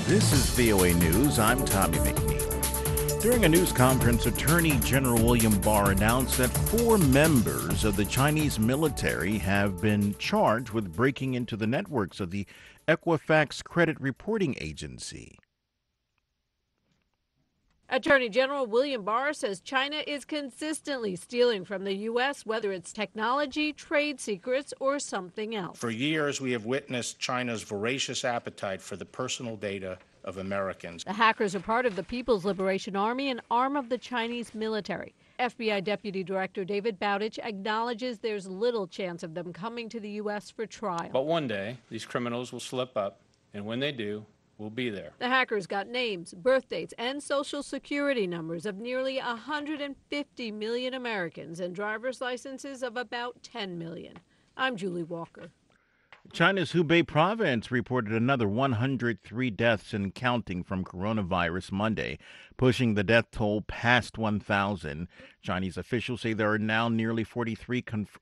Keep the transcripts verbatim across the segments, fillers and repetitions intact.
This is V O A News. I'm Tommy McNeil. During a news conference, Attorney General William Barr announced that four members of the Chinese military have been charged with breaking into the networks of the Equifax Credit Reporting Agency. Attorney General William Barr says China is consistently stealing from the U S, whether it's technology, trade secrets, or something else. For years, we have witnessed China's voracious appetite for the personal data of Americans. The hackers are part of the People's Liberation Army, an arm of the Chinese military. F B I Deputy Director David Bowditch acknowledges there's little chance of them coming to the U S for trial. But one day, these criminals will slip up, and when they do, we'll be there. The hackers got names, birth dates, and social security numbers of nearly one hundred fifty million Americans and driver's licenses of about ten million. I'm Julie Walker. China's Hubei province reported another one hundred three deaths and counting from coronavirus Monday, pushing the death toll past one thousand. Chinese officials say there are now nearly forty-three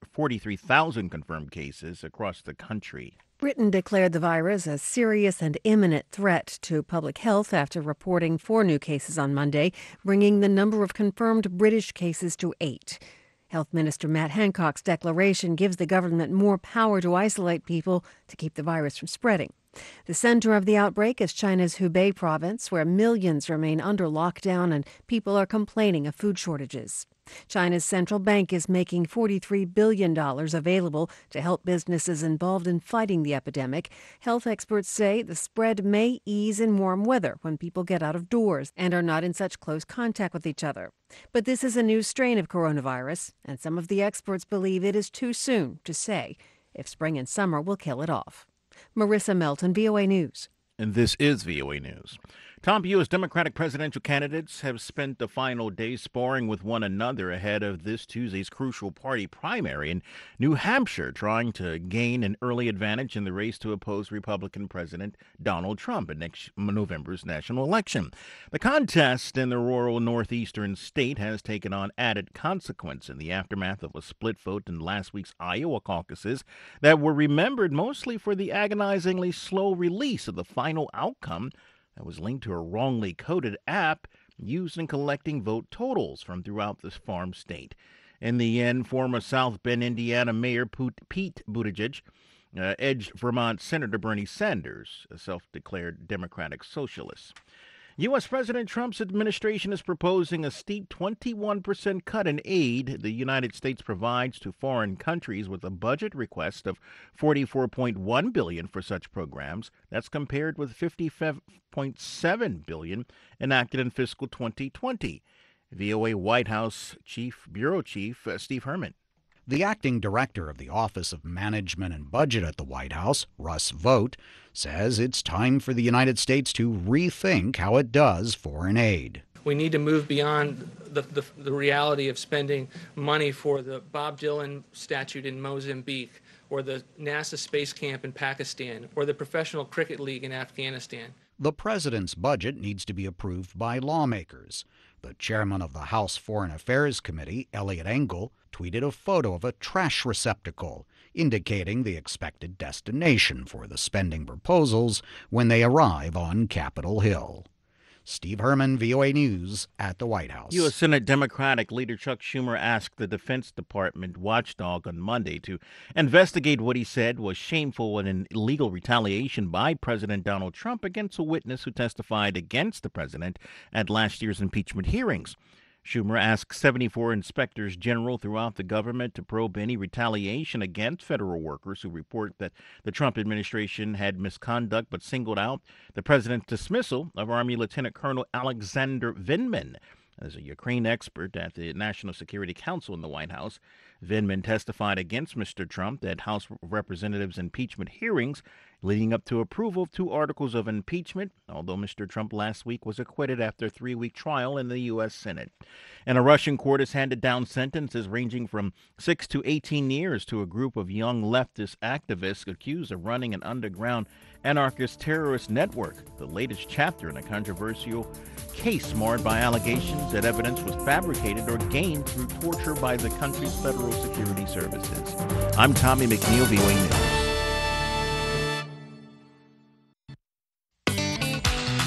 thousand confirmed cases across the country. Britain declared the virus a serious and imminent threat to public health after reporting four new cases on Monday, bringing the number of confirmed British cases to eight. Health Minister Matt Hancock's declaration gives the government more power to isolate people to keep the virus from spreading. The center of the outbreak is China's Hubei province, where millions remain under lockdown and people are complaining of food shortages. China's central bank is making forty-three billion dollars available to help businesses involved in fighting the epidemic. Health experts say the spread may ease in warm weather when people get out of doors and are not in such close contact with each other. But this is a new strain of coronavirus, and some of the experts believe it is too soon to say if spring and summer will kill it off. Marissa Melton, V O A News. And this is V O A News. Top U S Democratic presidential candidates have spent the final day sparring with one another ahead of this Tuesday's crucial party primary in New Hampshire, trying to gain an early advantage in the race to oppose Republican President Donald Trump in next November's national election. The contest in the rural northeastern state has taken on added consequence in the aftermath of a split vote in last week's Iowa caucuses that were remembered mostly for the agonizingly slow release of the final outcome that was linked to a wrongly coded app used in collecting vote totals from throughout this farm state. In the end, former South Bend, Indiana Mayor Pete Buttigieg uh, edged Vermont Senator Bernie Sanders, a self-declared Democratic socialist. U S. President Trump's administration is proposing a steep twenty-one percent cut in aid the United States provides to foreign countries, with a budget request of forty-four point one billion dollars for such programs. That's compared with fifty-five point seven billion dollars enacted in fiscal twenty twenty. V O A White House Chief Bureau Chief uh, Steve Herman. The acting director of the Office of Management and Budget at the White House, Russ Vought, says it's time for the United States to rethink how it does foreign aid. We need to move beyond the, the, the reality of spending money for the Bob Dylan statue in Mozambique, or the NASA space camp in Pakistan, or the Professional Cricket League in Afghanistan. The president's budget needs to be approved by lawmakers. The chairman of the House Foreign Affairs Committee, Eliot Engel, tweeted a photo of a trash receptacle, indicating the expected destination for the spending proposals when they arrive on Capitol Hill. Steve Herman, V O A News, at the White House. U S. Senate Democratic leader Chuck Schumer asked the Defense Department watchdog on Monday to investigate what he said was shameful and an illegal retaliation by President Donald Trump against a witness who testified against the president at last year's impeachment hearings. Schumer asked seventy-four inspectors general throughout the government to probe any retaliation against federal workers who report that the Trump administration had misconduct, but singled out the president's dismissal of Army Lieutenant Colonel Alexander Vindman. As a Ukraine expert at the National Security Council in the White House, Vindman testified against Mister Trump at House of Representatives impeachment hearings leading up to approval of two articles of impeachment, although Mister Trump last week was acquitted after a three-week trial in the U S. Senate. And a Russian court has handed down sentences ranging from six to eighteen years to a group of young leftist activists accused of running an underground anarchist terrorist network, the latest chapter in a controversial case marred by allegations that evidence was fabricated or gained through torture by the country's federal security services. I'm Tommy McNeil, V O A News.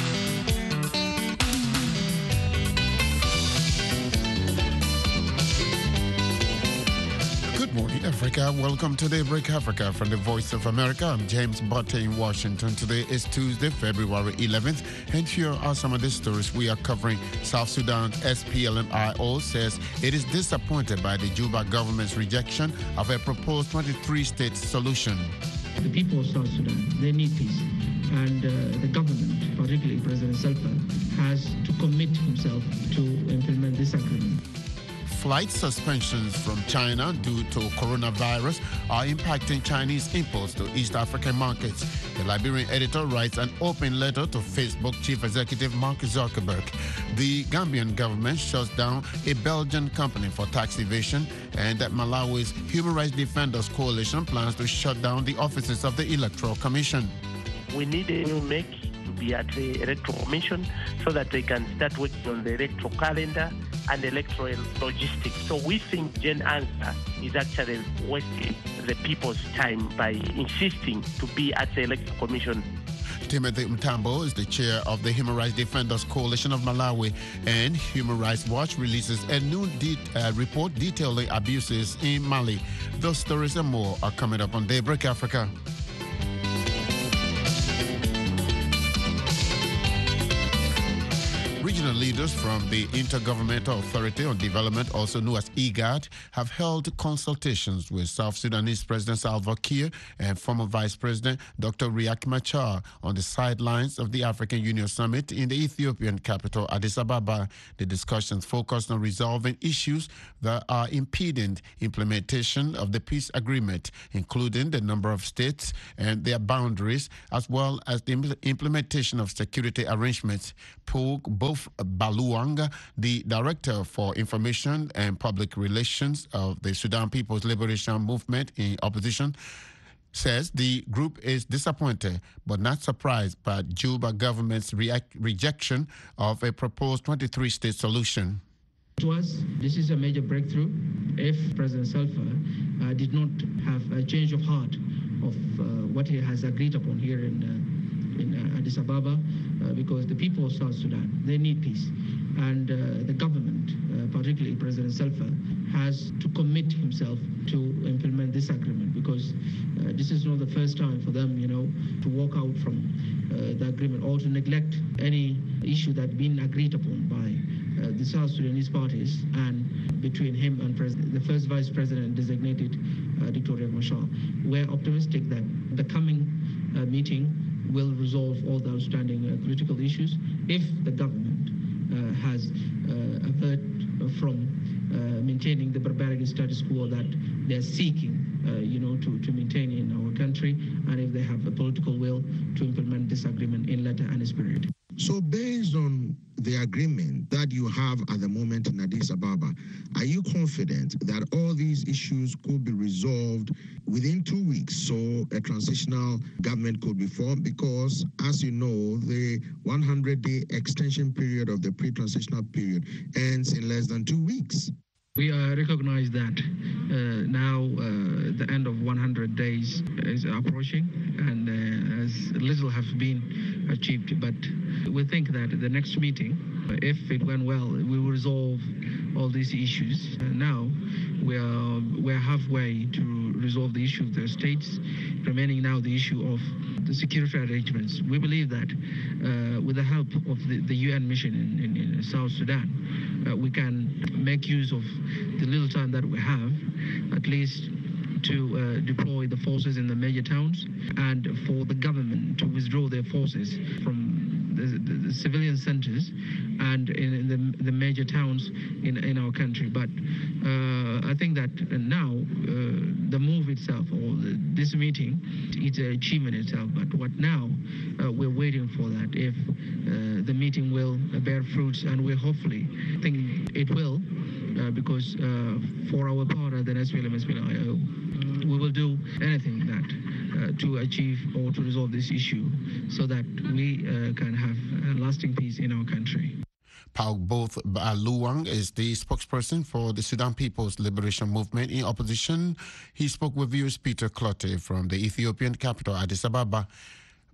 Nigeria. Welcome to Daybreak Africa from the Voice of America. I'm James Botte in Washington. Today is Tuesday, February eleventh, and here are some of the stories we are covering. South Sudan S P L M I O says it is disappointed by the Juba government's rejection of a proposed twenty-three state solution. The people of South Sudan, they need peace. And uh, the government, particularly President Salva, has to commit himself to implement this agreement. Flight suspensions from China due to coronavirus are impacting Chinese imports to East African markets. The Liberian editor writes an open letter to Facebook chief executive Mark Zuckerberg. The Gambian government shuts down a Belgian company for tax evasion, and Malawi's Human Rights Defenders Coalition plans to shut down the offices of the Electoral Commission. We need a new make to be at the Electoral Commission so that they can start working on the electoral calendar and electoral logistics. So we think Gen Answer is actually wasting the people's time by insisting to be at the Electoral Commission. Timothy Mtambo is the chair of the Human Rights Defenders Coalition of Malawi, and Human Rights Watch releases a new de- uh, report detailing abuses in Mali. Those stories and more are coming up on Daybreak Africa. Regional leaders from the Intergovernmental Authority on Development, also known as IGAD, have held consultations with South Sudanese President Salva Kiir and former Vice President Doctor Riek Machar on the sidelines of the African Union Summit in the Ethiopian capital, Addis Ababa. The discussions focused on resolving issues that are impeding implementation of the peace agreement, including the number of states and their boundaries, as well as the implementation of security arrangements. Both Baluang, the Director for Information and Public Relations of the Sudan People's Liberation Movement in opposition, says the group is disappointed but not surprised by Juba government's react- rejection of a proposed twenty-three state solution. To us, this is a major breakthrough. If President Salva uh, did not have a change of heart of uh, what he has agreed upon here in uh, in uh, Addis Ababa, uh, because the people of South Sudan, they need peace. And uh, the government, uh, particularly President Salva, has to commit himself to implement this agreement, because uh, this is not the first time for them, you know, to walk out from uh, the agreement or to neglect any issue that's been agreed upon by uh, the South Sudanese parties and between him and President, the first Vice President designated, uh, Doctor Riek Machar. We're optimistic that the coming uh, meeting will resolve all the outstanding uh, critical issues if the government uh, has uh, averted from uh, maintaining the barbaric status quo that they're seeking, uh, you know, to, to maintain in our country, and if they have a political will to implement this agreement in letter and spirit. So based on the agreement that you have at the moment in Addis Ababa, are you confident that all these issues could be resolved within two weeks so a transitional government could be formed? Because, as you know, the one hundred day extension period of the pre-transitional period ends in less than two weeks. We uh, recognize that uh, now uh, the end of one hundred days is approaching, and uh, as little has been achieved. But we think that the next meeting, if it went well, we will resolve all these issues. Uh, now we are we're halfway to resolve the issue of the states, remaining now the issue of the security arrangements. We believe that uh, with the help of the, the U N mission in, in, in South Sudan, uh, we can make use of the little time that we have, at least to uh, deploy the forces in the major towns, and for the government to withdraw their forces from the, the, the civilian centers and in, in the, the major towns in, in our country. But uh, I think that now uh, the move itself, or the, this meeting, it's an achievement itself. But what now, uh, we're waiting for that. If uh, the meeting will bear fruits, and we hopefully think it will, uh, because uh, for our part at the S P L M S P L I O, we will do anything that uh, to achieve or to resolve this issue so that we uh, can have a lasting peace in our country. Paul Both Luang is the spokesperson for the Sudan People's Liberation Movement in opposition. He spoke with viewers Peter Clotte from the Ethiopian capital, Addis Ababa.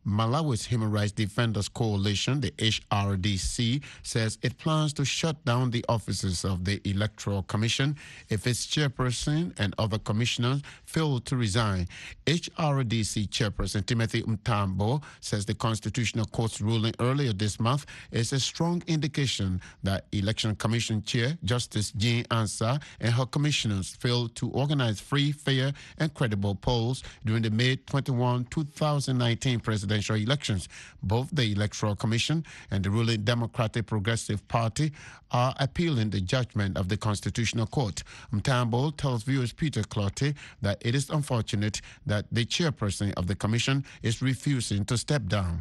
Malawi's Human Rights Defenders Coalition, the H R D C, says it plans to shut down the offices of the Electoral Commission if its chairperson and other commissioners fail to resign. H R D C chairperson Timothy Mtambo says the Constitutional Court's ruling earlier this month is a strong indication that Election Commission Chair Justice Jane Ansah and her commissioners failed to organize free, fair, and credible polls during the May twenty-first, two thousand nineteen presidential elections. Both the Electoral Commission and the ruling Democratic Progressive Party are appealing the judgment of the Constitutional Court. Mtambo tells viewers Peter Clottey that it is unfortunate that the chairperson of the commission is refusing to step down.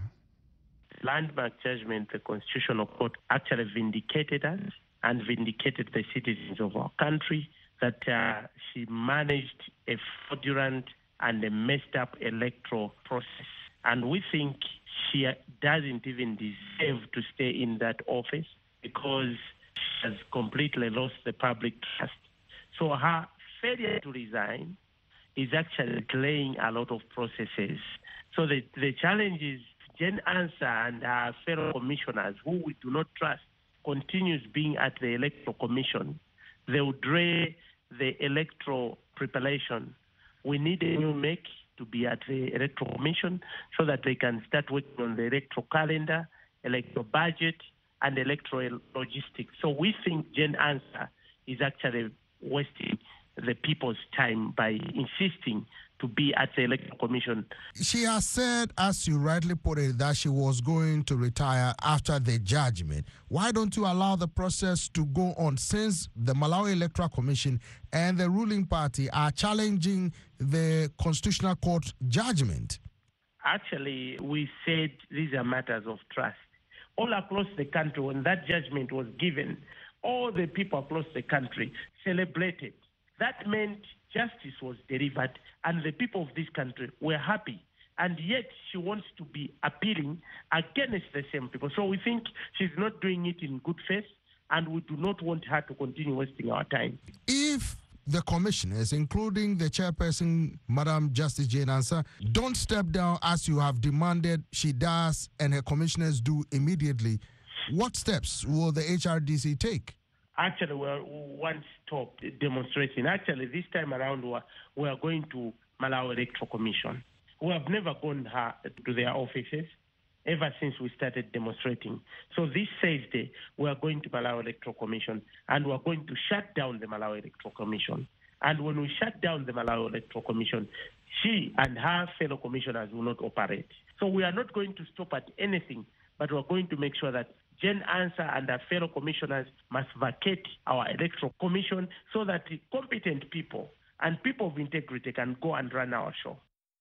Landmark judgment, the Constitutional Court actually vindicated us and vindicated the citizens of our country that uh, she managed a fraudulent and a messed up electoral process. And we think she doesn't even deserve to stay in that office because she has completely lost the public trust. So her failure to resign is actually delaying a lot of processes. So the, the challenge is Jane Ansah and her fellow commissioners, who we do not trust, continues being at the Electoral Commission. They will delay the electoral preparation. We need a new make to be at the Electoral Commission so that they can start working on the electoral calendar, electoral budget, and electoral logistics. So we think Jane Ansah is actually wasting the people's time by insisting to be at the Electoral Commission. She has said, as you rightly put it, that she was going to retire after the judgment. Why don't you allow the process to go on, since the Malawi Electoral Commission and the ruling party are challenging the Constitutional Court judgment? Actually, we said these are matters of trust. All across the country, when that judgment was given, all the people across the country celebrated. That meant justice was delivered and the people of this country were happy. And yet she wants to be appealing against the same people. So we think she's not doing it in good faith, and we do not want her to continue wasting our time. If the commissioners, including the chairperson, Madam Justice Jane Ansah, don't step down as you have demanded she does and her commissioners do immediately, what steps will the H R D C take? Actually, we're one stop demonstrating. Actually, this time around, we're, we're going to Malawi Electoral Commission. We have never gone her, to their offices ever since we started demonstrating. So this Thursday, we are going to Malawi Electoral Commission, and we are going to shut down the Malawi Electoral Commission. And when we shut down the Malawi Electoral Commission, she and her fellow commissioners will not operate. So we are not going to stop at anything, but we are going to make sure that Jane Ansah and her fellow commissioners must vacate our electoral commission so that competent people and people of integrity can go and run our show.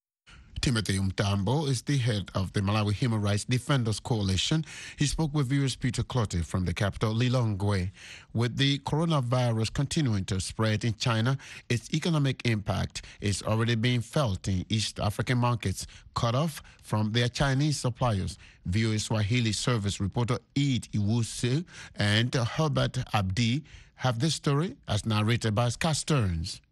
Timothy Mtambo is the head of the Malawi Human Rights Defenders Coalition. He spoke with viewers Peter Clottey from the capital, Lilongwe. With the coronavirus continuing to spread in China, its economic impact is already being felt in East African markets, cut off from their Chinese suppliers. V O A Swahili service reporter Eid Iwusu and Herbert Abdi have this story as narrated by Scott Stearns.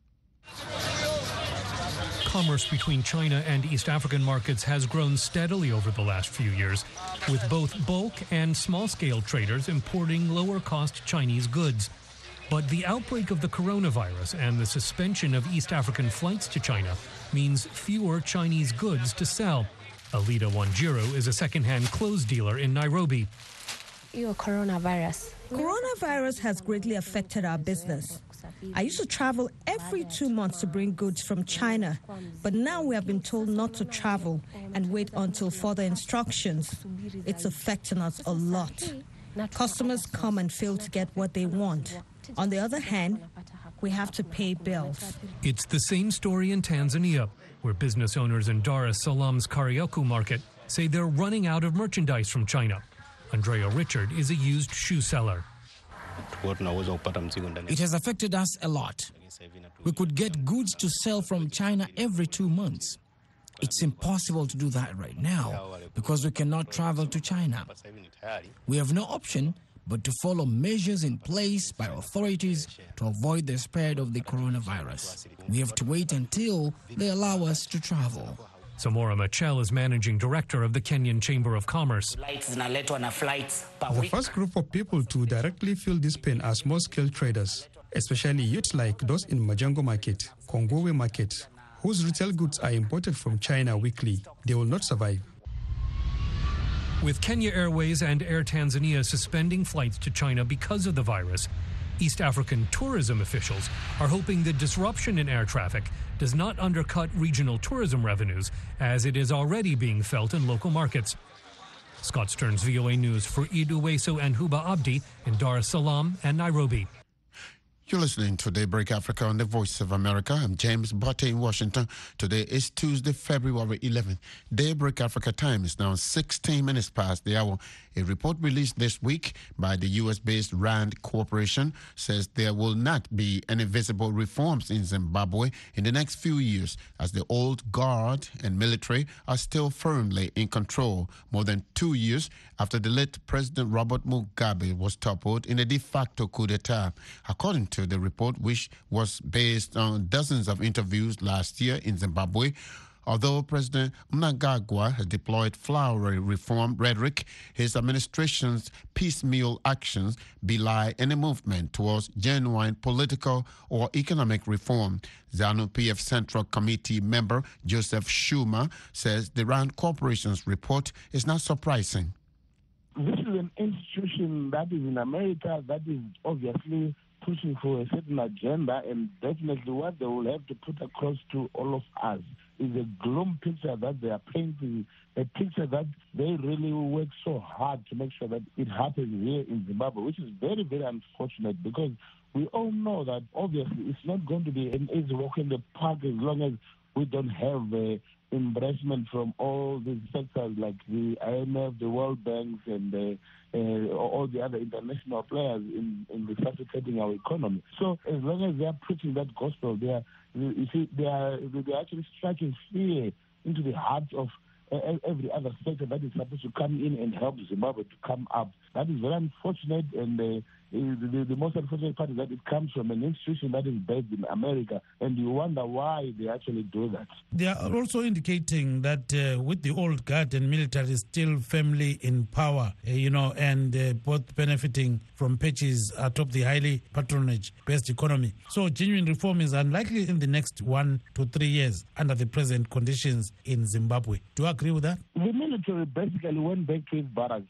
Commerce between China and East African markets has grown steadily over the last few years, with both bulk and small-scale traders importing lower-cost Chinese goods. But the outbreak of the coronavirus and the suspension of East African flights to China means fewer Chinese goods to sell. Alida Wanjiru is a second-hand clothes dealer in Nairobi. Coronavirus. Coronavirus has greatly affected our business. I used to travel every two months to bring goods from China, but now we have been told not to travel and wait until further instructions. It's affecting us a lot. Customers come and fail to get what they want. On the other hand, we have to pay bills. It's the same story in Tanzania, where business owners in Dar es Salaam's Kariakoo market say they're running out of merchandise from China. Andrea Richard is a used shoe seller. It has affected us a lot. We could get goods to sell from China every two months. It's impossible to do that right now because we cannot travel to China. We have no option but to follow measures in place by authorities to avoid the spread of the coronavirus. We have to wait until they allow us to travel. Samora Machel is managing director of the Kenyan Chamber of Commerce. The first group of people to directly feel this pain are small-scale traders, especially youths like those in Majengo Market, Kongowe Market, whose retail goods are imported from China weekly. They will not survive. With Kenya Airways and Air Tanzania suspending flights to China because of the virus, East African tourism officials are hoping the disruption in air traffic does not undercut regional tourism revenues, as it is already being felt in local markets. Scott Stearns, V O A News, for Idu Weso and Huba Abdi in Dar es Salaam and Nairobi. You're listening to Daybreak Africa on the Voice of America. I'm James Butte in Washington. Today is Tuesday, February eleventh. Daybreak Africa time is now sixteen minutes past the hour. A report released this week by the U S-based RAND Corporation says there will not be any visible reforms in Zimbabwe in the next few years, as the old guard and military are still firmly in control, more than two years after the late President Robert Mugabe was toppled in a de facto coup d'etat. According to the report, which was based on dozens of interviews last year in Zimbabwe, although President Mnangagwa has deployed flowery reform rhetoric, his administration's piecemeal actions belie any movement towards genuine political or economic reform. ZANU-P F Central Committee member Joseph Schumer says the RAND Corporation's report is not surprising. This is an institution that is in America that is obviously pushing for a certain agenda, and definitely what they will have to put across to all of us is a gloom picture that they are painting, a picture that they really work so hard to make sure that it happens here in Zimbabwe, which is very, very unfortunate, because we all know that obviously it's not going to be an easy walk in the park as long as we don't have uh, embracement from all these sectors like the I M F, the World Banks, and uh, uh, all the other international players in, in resuscitating our economy. So as long as they are preaching that gospel, they are, you see, they are they are actually striking fear into the hearts of uh, every other sector that is supposed to come in and help Zimbabwe to come up. That is very unfortunate, and uh, the, the most unfortunate part is that it comes from an institution that is based in America, and you wonder why they actually do that. They are also indicating that uh, with the old guard and military still firmly in power, uh, you know, and uh, both benefiting from patches atop the highly patronage-based economy. So genuine reform is unlikely in the next one to three years under the present conditions in Zimbabwe. Do you agree with that? The military basically went back to its barracks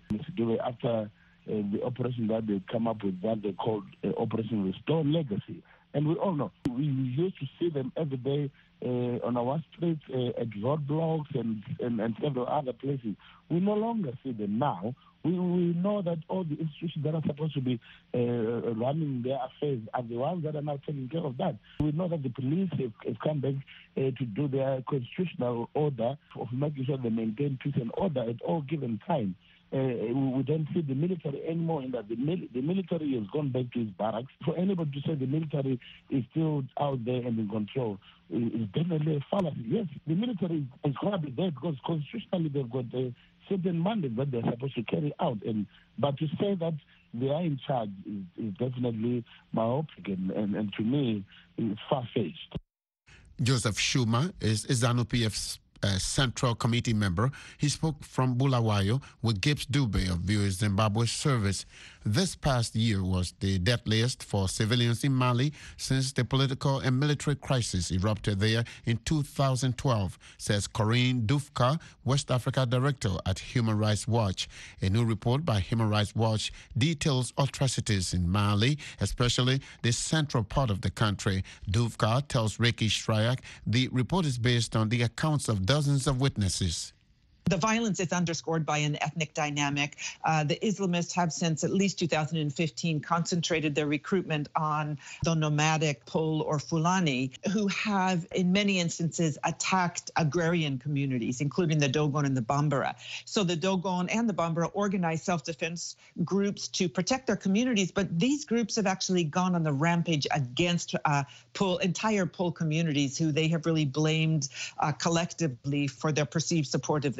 uh, after Uh, the operation that they come up with, that they called uh, Operation Restore Legacy. And we all know, we used to see them every day uh, on our streets, uh, at roadblocks and, and, and several other places. We no longer see them now. We, we know that all the institutions that are supposed to be uh, running their affairs are the ones that are now taking care of that. We know that the police have, have come back uh, to do their constitutional order of making sure they maintain peace and order at all given time. Uh, we don't see the military anymore, in that the, mil- the military has gone back to its barracks. For anybody to say the military is still out there and in control is definitely a fallacy. Yes, the military is going to be there because constitutionally they've got a certain mandate that they're supposed to carry out. And but to say that they are in charge is, is definitely myopic, and, and, and to me, it's far-fetched. Joseph Schumer is ZANU-P F's Uh, Central Committee member. He spoke from Bulawayo with Gibbs Dube of V O A Zimbabwe service. This past year was the deadliest for civilians in Mali since the political and military crisis erupted there in two thousand twelve, says Corinne Dufka, West Africa Director at Human Rights Watch. A new report by Human Rights Watch details atrocities in Mali, especially the central part of the country. Dufka tells Ricky Shryak the report is based on the accounts of dozens of witnesses. The violence is underscored by an ethnic dynamic. Uh, the Islamists have since at least two thousand fifteen concentrated their recruitment on the nomadic Pol or Fulani, who have in many instances attacked agrarian communities, including the Dogon and the Bambara. So the Dogon and the Bambara organize self-defense groups to protect their communities, but these groups have actually gone on the rampage against uh, Pol, entire Pol communities, who they have really blamed uh, collectively for their perceived support of the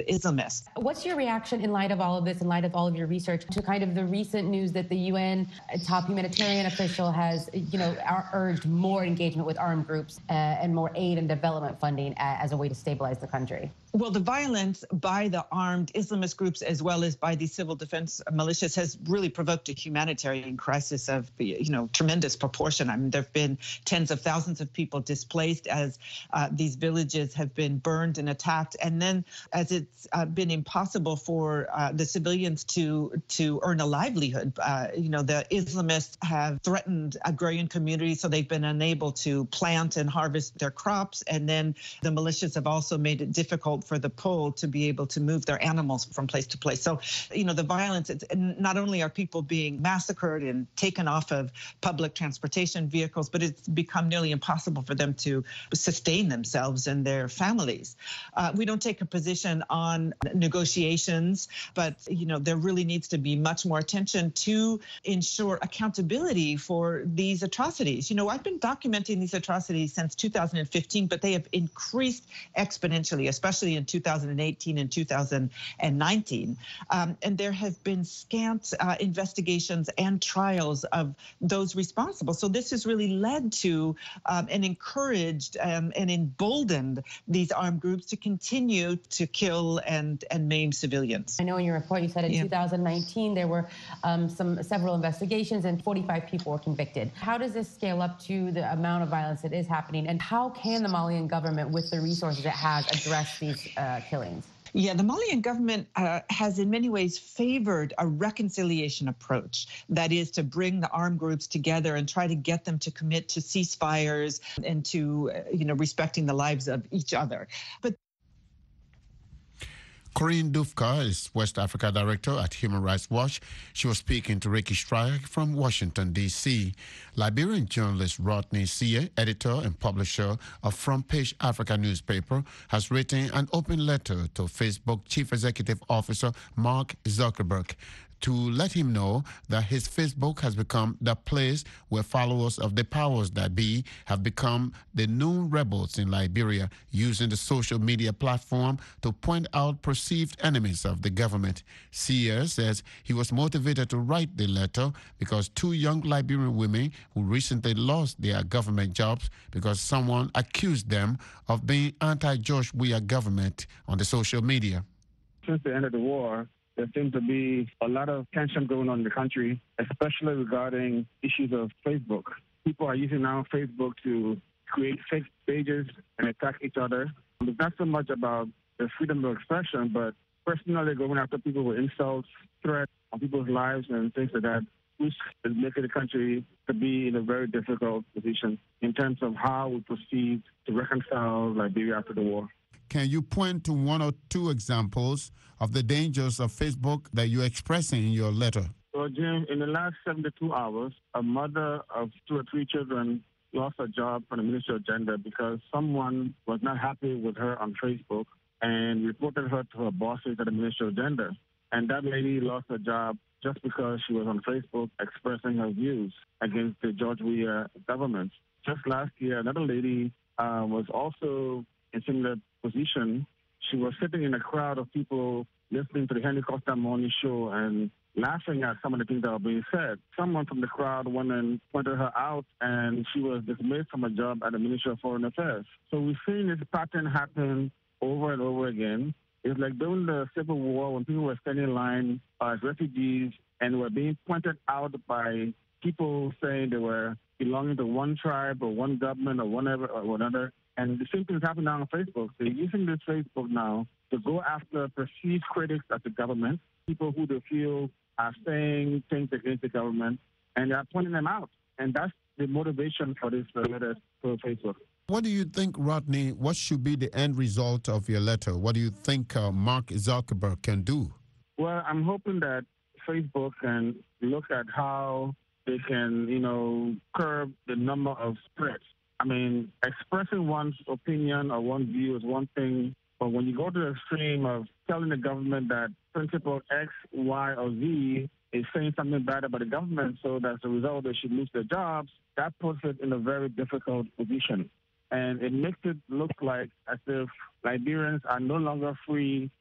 Islamists. What's your reaction in light of all of this, in light of all of your research, to kind of the recent news that the U N top humanitarian official has, you know, urged more engagement with armed groups uh, and more aid and development funding as a way to stabilize the country? Well, the violence by the armed Islamist groups as well as by the civil defense militias has really provoked a humanitarian crisis of, you know, tremendous proportion. I mean, there have been tens of thousands of people displaced as uh, these villages have been burned and attacked. And then as it's uh, been impossible for uh, the civilians to to earn a livelihood, uh, you know, the Islamists have threatened agrarian communities, so they've been unable to plant and harvest their crops. And then the militias have also made it difficult for the pole to be able to move their animals from place to place. So, you know, the violence, it's, not only are people being massacred and taken off of public transportation vehicles, but it's become nearly impossible for them to sustain themselves and their families. Uh, we don't take a position on negotiations, but, you know, there really needs to be much more attention to ensure accountability for these atrocities. You know, I've been documenting these atrocities since two thousand fifteen, but they have increased exponentially, especially in two thousand eighteen and two thousand nineteen. Um, and there have been scant uh, investigations and trials of those responsible. So this has really led to um, and encouraged um, and emboldened these armed groups to continue to kill and, and maim civilians. I know in your report you said in yeah. two thousand nineteen there were um, some several investigations and forty-five people were convicted. How does this scale up to the amount of violence that is happening, and how can the Malian government, with the resources it has, address these uh, killings? Yeah, the Malian government uh, has in many ways favored a reconciliation approach. That is to bring the armed groups together and try to get them to commit to ceasefires and to, uh, you know, respecting the lives of each other. But Corinne Dufka is West Africa Director at Human Rights Watch. She was speaking to Ricky Strike from Washington, D C Liberian journalist Rodney Sieh, editor and publisher of Front Page Africa newspaper, has written an open letter to Facebook Chief Executive Officer Mark Zuckerberg to let him know that his Facebook has become the place where followers of the powers that be have become the new rebels in Liberia, using the social media platform to point out perceived enemies of the government. Sieh says he was motivated to write the letter because two young Liberian women who recently lost their government jobs because someone accused them of being anti-George Weah government on the social media. Since the end of the war, there seems to be a lot of tension going on in the country, especially regarding issues of Facebook. People are using now Facebook to create fake pages and attack each other. It's not so much about the freedom of expression, but personally going after people with insults, threats on people's lives and things like that, which is making the country to be in a very difficult position in terms of how we proceed to reconcile Liberia after the war. Can you point to one or two examples of the dangers of Facebook that you're expressing in your letter? Well, Jim, in the last seventy-two hours, a mother of two or three children lost her job from the Ministry of Gender because someone was not happy with her on Facebook and reported her to her bosses at the Ministry of Gender. And that lady lost her job just because she was on Facebook expressing her views against the George Weah government. Just last year, another lady uh, was also in similar position. She was sitting in a crowd of people listening to the Henry Costa Morning Show and laughing at some of the things that were being said. Someone from the crowd went and pointed her out, and she was dismissed from a job at the Ministry of Foreign Affairs. So we've seen this pattern happen over and over again. It's like during the Civil War when people were standing in line as refugees and were being pointed out by people saying they were belonging to one tribe or one government or whatever or another. And the same thing is happening now on Facebook. They're using this Facebook now to go after perceived critics of the government, people who they feel are saying things against the government, and they're pointing them out. And that's the motivation for this uh, letter to Facebook. What do you think, Rodney, what should be the end result of your letter? What do you think uh, Mark Zuckerberg can do? Well, I'm hoping that Facebook can look at how they can, you know, curb the number of spreads. I mean, expressing one's opinion or one view is one thing, but when you go to the extreme of telling the government that principal X, Y, or Z is saying something bad about the government so that as a result they should lose their jobs, that puts it in a very difficult position. And it makes it look like as if Liberians are no longer free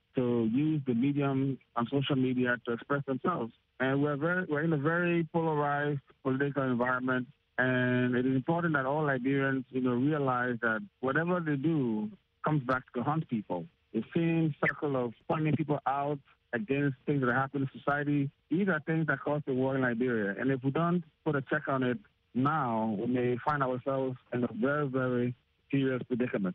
to use the medium on social media to express themselves. And we're very, we're in a very polarized political environment, and it is important that all Liberians, you know, realize that whatever they do comes back to haunt people. The same circle of pointing people out against things that happen in society, these are things that cause the war in Liberia. And if we don't put a check on it now, we may find ourselves in a very, very serious predicament.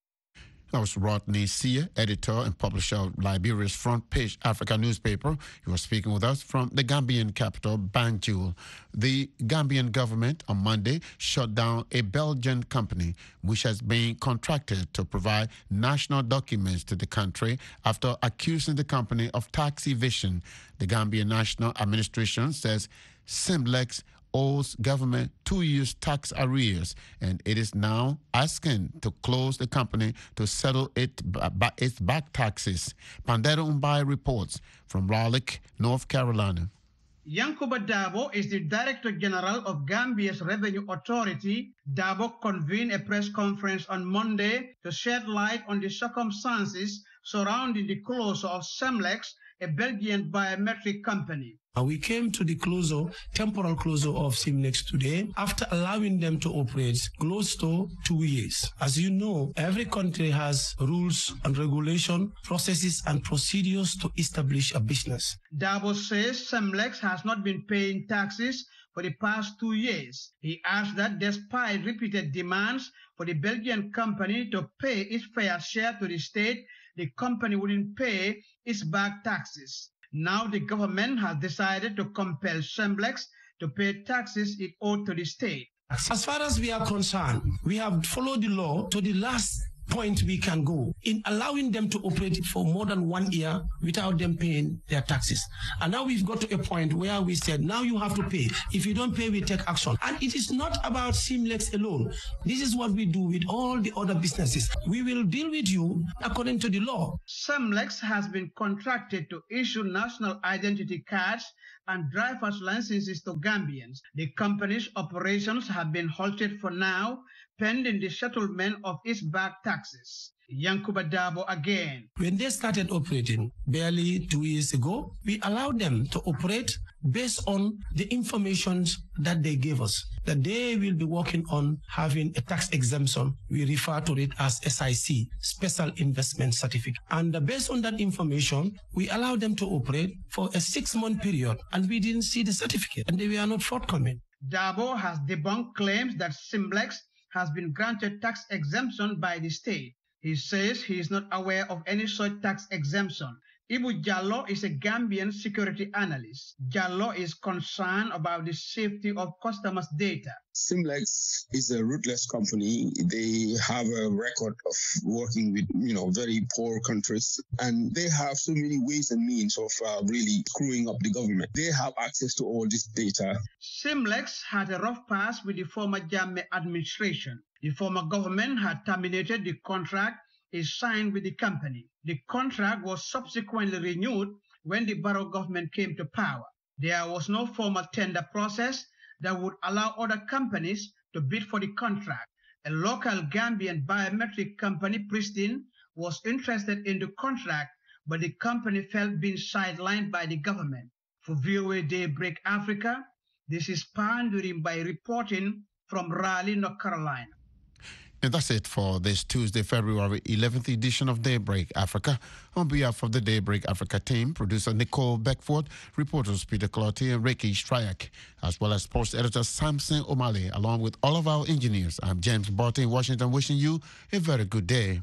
That was Rodney Sear, editor and publisher of Liberia's Front Page Africa newspaper. He was speaking with us from the Gambian capital, Banjul. The Gambian government on Monday shut down a Belgian company which has been contracted to provide national documents to the country after accusing the company of tax evasion. The Gambian National Administration says Simlex owes government two years tax arrears, and it is now asking to close the company to settle it b- its back taxes. Pandero Umbai reports from Raleigh, North Carolina. Yankuba Dabo is the Director General of Gambia's Revenue Authority. Dabo convened a press conference on Monday to shed light on the circumstances surrounding the closure of Simlex, a Belgian biometric company. Uh, we came to the closure, temporal closure of Simlex today after allowing them to operate close to two years. As you know, every country has rules and regulation, processes and procedures to establish a business. Dabo says Simlex has not been paying taxes for the past two years. He adds that despite repeated demands for the Belgian company to pay its fair share to the state, the company wouldn't pay its back taxes. Now the government has decided to compel Simlex to pay taxes it owed to the state. As far as we are concerned, we have followed the law to the last point we can go in allowing them to operate for more than one year without them paying their taxes. And now we've got to a point where we said, now you have to pay. If you don't pay, we take action. And it is not about Simlex alone. This is what we do with all the other businesses. We will deal with you according to the law. Simlex has been contracted to issue national identity cards and driver's licenses to Gambians. The company's operations have been halted for now, pending the settlement of its back taxes. Yankuba Dabo again. When they started operating barely two years ago, we allowed them to operate based on the information that they gave us, that they will be working on having a tax exemption. We refer to it as S I C, Special Investment Certificate. And based on that information, we allowed them to operate for a six-month period, and we didn't see the certificate, and they were not forthcoming. Dabo has debunked claims that Simlex has been granted tax exemption by the state. He says he is not aware of any such tax exemption. Ibu Jallo is a Gambian security analyst. Jallo is concerned about the safety of customers' data. Simlex is a ruthless company. They have a record of working with, you know, very poor countries, and they have so many ways and means of uh, really screwing up the government. They have access to all this data. Simlex had a rough pass with the former Jammeh administration. The former government had terminated the contract it signed with the company. The contract was subsequently renewed when the Barrow government came to power. There was no formal tender process that would allow other companies to bid for the contract. A local Gambian biometric company, Pristine, was interested in the contract, but the company felt being sidelined by the government. For V O A Daybreak Africa, this is Pandurim by reporting from Raleigh, North Carolina. And that's it for this Tuesday, February eleventh edition of Daybreak Africa. On behalf of the Daybreak Africa team, producer Nicole Beckford, reporters Peter Cloutier and Ricky Stryak, as well as sports editor Samson O'Malley, along with all of our engineers. I'm James Barton in Washington, wishing you a very good day.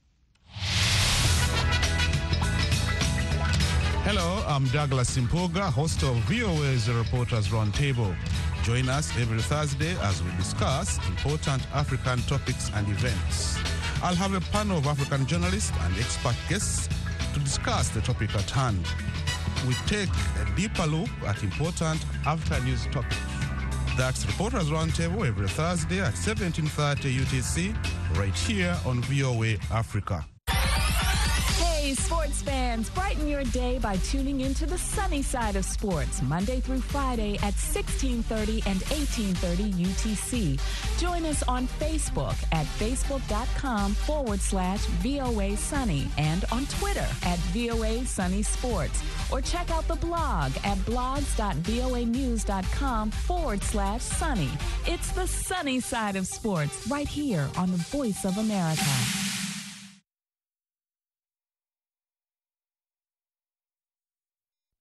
Hello, I'm Douglas Simpoga, host of V O A's Reporters Roundtable. Join us every Thursday as we discuss important African topics and events. I'll have a panel of African journalists and expert guests to discuss the topic at hand. We take a deeper look at important after-news topics. That's Reporters Roundtable every Thursday at seventeen thirty U T C, right here on V O A Africa. Hey, Hey, sports fans, brighten your day by tuning into the sunny side of sports, Monday through Friday at sixteen thirty and eighteen thirty U T C. Join us on Facebook at facebook.com forward slash VOA Sunny and on Twitter at VOA Sunny Sports. Or check out the blog at blogs.voanews.com forward slash sunny. It's the sunny side of sports right here on the Voice of America.